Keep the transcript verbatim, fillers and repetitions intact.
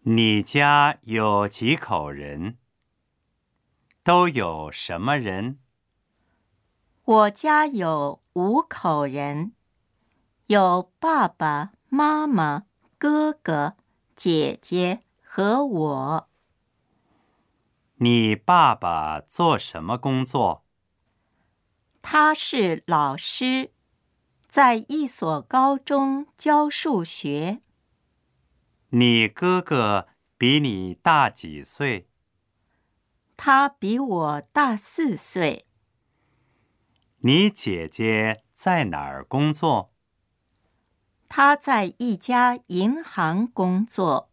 你家有几口人？都有什么人？ 我家有五口人，有爸爸妈妈、哥哥、姐姐和我。 你爸爸做什么工作？ 他是老师，在一所高中教数学。 你哥哥比你大几岁？ 他比我大四岁。 你姐姐在哪儿工作？ 他在一家银行工作。